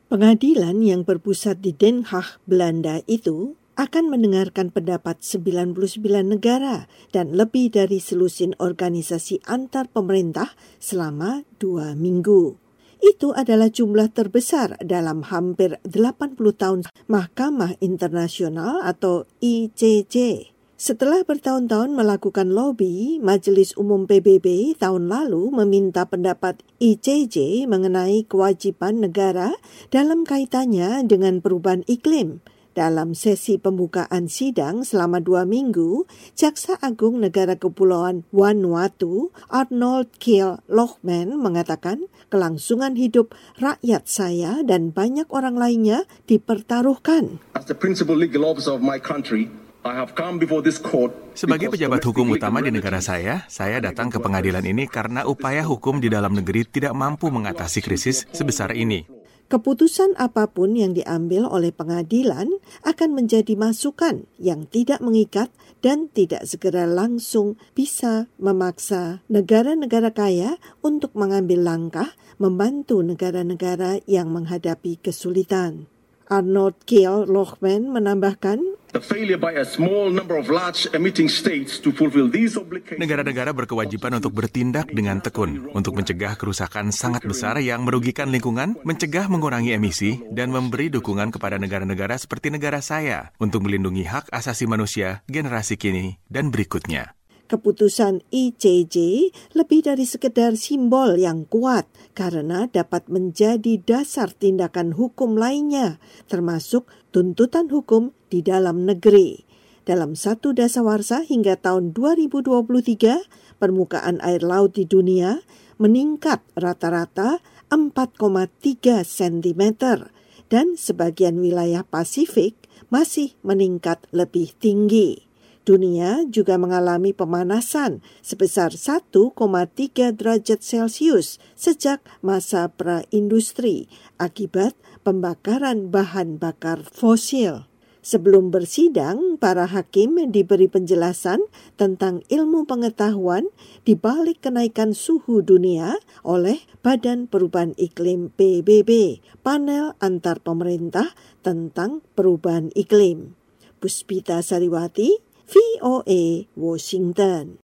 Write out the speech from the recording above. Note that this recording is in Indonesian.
Pengadilan yang berpusat di Den Haag, Belanda itu akan mendengarkan pendapat 99 negara dan lebih dari selusin organisasi antar pemerintah selama 2 minggu. Itu adalah jumlah terbesar dalam hampir 80 tahun Mahkamah Internasional atau ICJ. Setelah bertahun-tahun melakukan lobby, Majelis Umum PBB tahun lalu meminta pendapat ICJ mengenai kewajiban negara dalam kaitannya dengan perubahan iklim. Dalam sesi pembukaan sidang selama 2 minggu, Jaksa Agung Negara Kepulauan Vanuatu, Arnold Kiel Lohman, mengatakan kelangsungan hidup rakyat saya dan banyak orang lainnya dipertaruhkan. As the principal legal officer of my country, sebagai pejabat hukum utama di negara saya datang ke pengadilan ini karena upaya hukum di dalam negeri tidak mampu mengatasi krisis sebesar ini. Keputusan apapun yang diambil oleh pengadilan akan menjadi masukan yang tidak mengikat dan tidak segera langsung bisa memaksa negara-negara kaya untuk mengambil langkah membantu negara-negara yang menghadapi kesulitan. Arnold Kiel Lohman menambahkan, negara-negara berkewajiban untuk bertindak dengan tekun untuk mencegah kerusakan sangat besar yang merugikan lingkungan, mencegah mengurangi emisi, dan memberi dukungan kepada negara-negara seperti negara saya untuk melindungi hak asasi manusia generasi kini dan berikutnya. Keputusan ICJ lebih dari sekedar simbol yang kuat karena dapat menjadi dasar tindakan hukum lainnya, termasuk tuntutan hukum di dalam negeri. Dalam satu dasawarsa hingga tahun 2023, permukaan air laut di dunia meningkat rata-rata 4,3 cm dan sebagian wilayah Pasifik masih meningkat lebih tinggi. Dunia juga mengalami pemanasan sebesar 1,3 derajat Celcius sejak masa praindustri akibat pembakaran bahan bakar fosil. Sebelum bersidang, para hakim diberi penjelasan tentang ilmu pengetahuan di balik kenaikan suhu dunia oleh Badan Perubahan Iklim PBB, panel antar pemerintah tentang perubahan iklim. Puspita Sariwati, VOA, Washington.